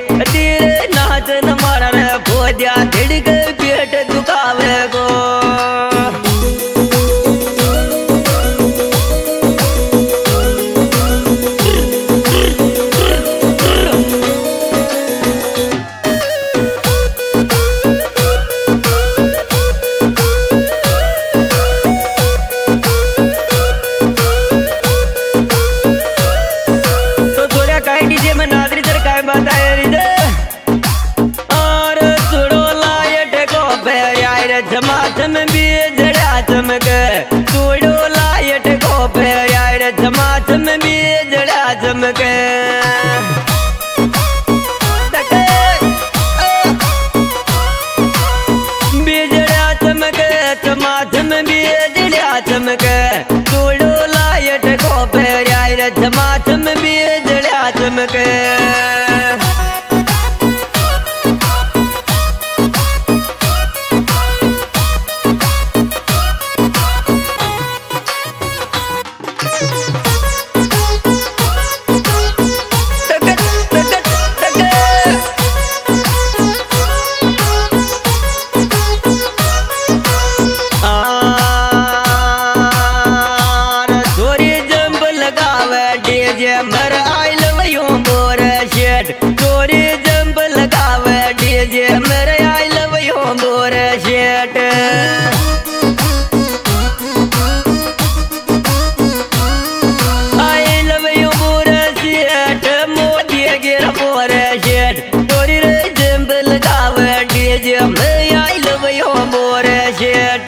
तेरे नाच न मारा रे भोदिया धिड़क पेट दुखावे गो। झमाझम बीजड़ा चमक तोड़ो लाइट को प्यार झमाझम बीजड़ा चमक बीजड़ा चमक झमाझम बीजड़ा चमक तोड़ो लाइट को प्यार झमाझम बीजड़ा चमक। मर आई लव यू मोर शेट चोरी जंप लगावे डीजे मर आई लव यू मोर शेट। आई लव यू मोर शेट मोदी गिर मोर शेट चोरी जंप लगावे डीजे मर आई लव यू मोर शेट।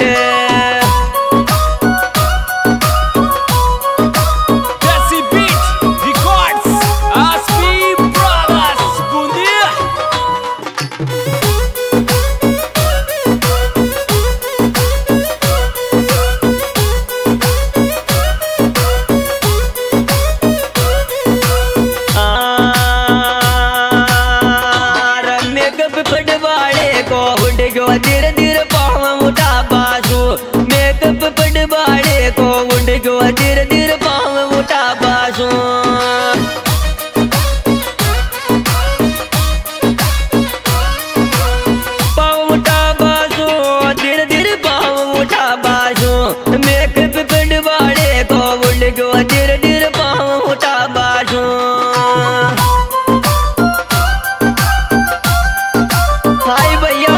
धीरे धीरे पाँव उठा बासु मेकअप पड़वाड़े को उड़ गो धीरे धीरे पाँव उठा बासु। पाँव उठा बासु धीरे धीरे पाँव उठा बासु मेकअप पड़वाड़े को उड़ गो धीरे धीरे पाँव उठा बासु। हाय भैया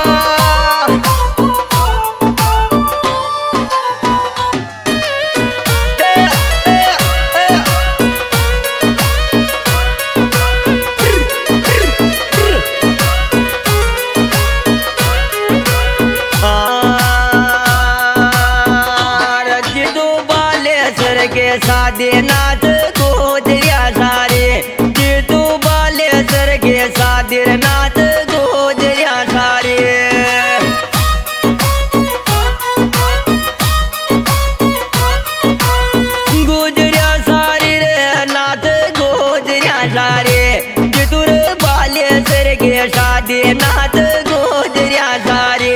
के सादे नाच गोजरिया सारे जीतू बाले सर के सादे नाच गोजरिया सारे। गोजरिया सारे रे नाच गोजरिया सारे जीतू बाले सर के सादे नाच गोजरिया सारे।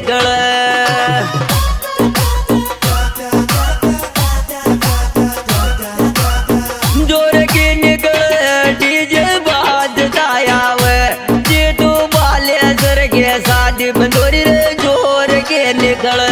निकले जोर की निकले डीजे बाजता आवे जे तू बाले सर के शादी बंदोरी रे जोर के निकले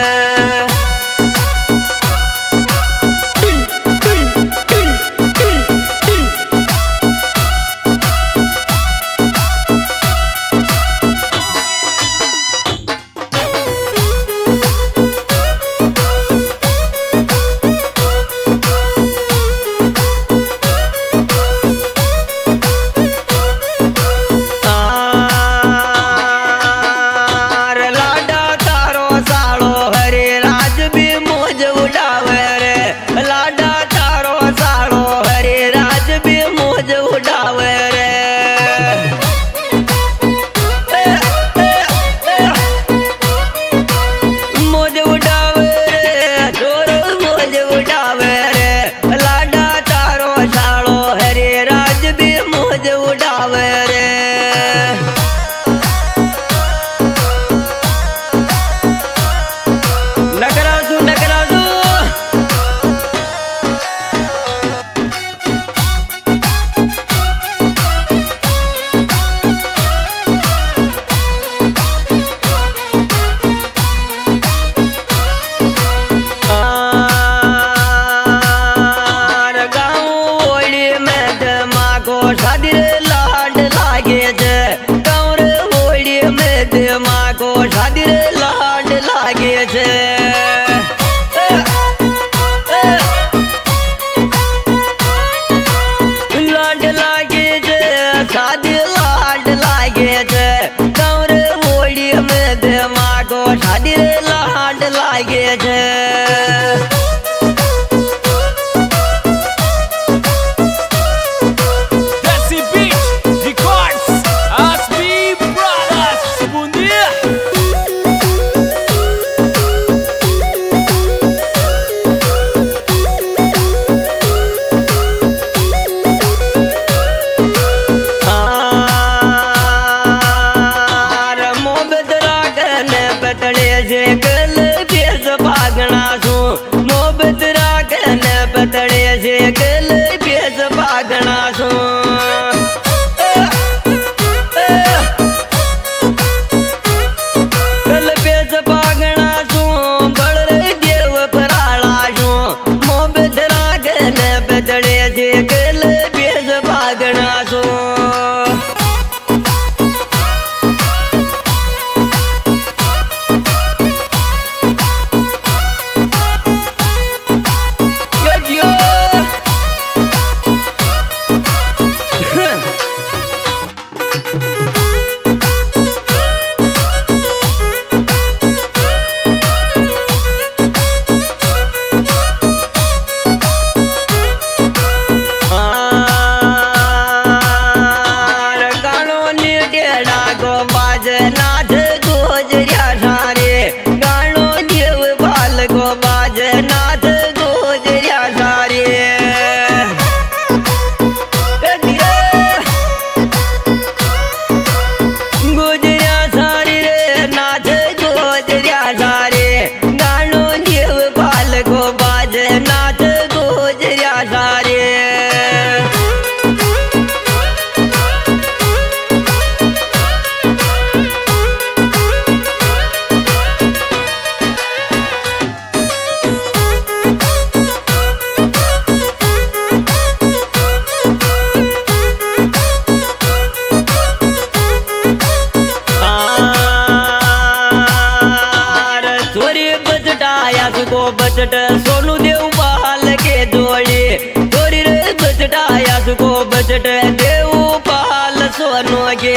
बचट सोनू देव बहाल के जोड़ी गोरी रे बचटाया सुको बचट देव बहाल सोनू के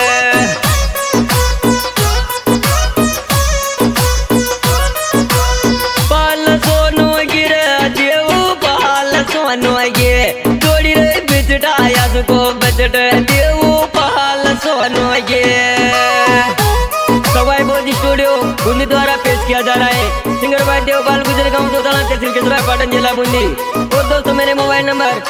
पाल सोनू गिरे देव बहाल सोनू के जोड़ी रे बचटाया सुको बचट देव बहाल सोनू के सवाई बोधी स्टूडियो बूंदी द्वारा पेश किया जा रहा है। सिंगर भाई देवपाल गुजर गाँव दोताला तहसील केसरा पाटन जिला बूंदी। और दोस्तों मेरे मोबाइल नंबर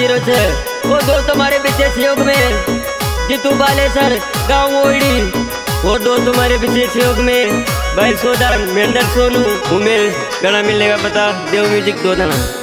9351 और दोस्तों हमारे विशेष सहयोग में जीतू बालेसर गाँव ओईडी और दोस्त तुम्हारे विशेष सहयोग में भाई सोदा मेंढर सोनू उमेश गाना मिलेगा पता देव म्यूजिक दो दाना।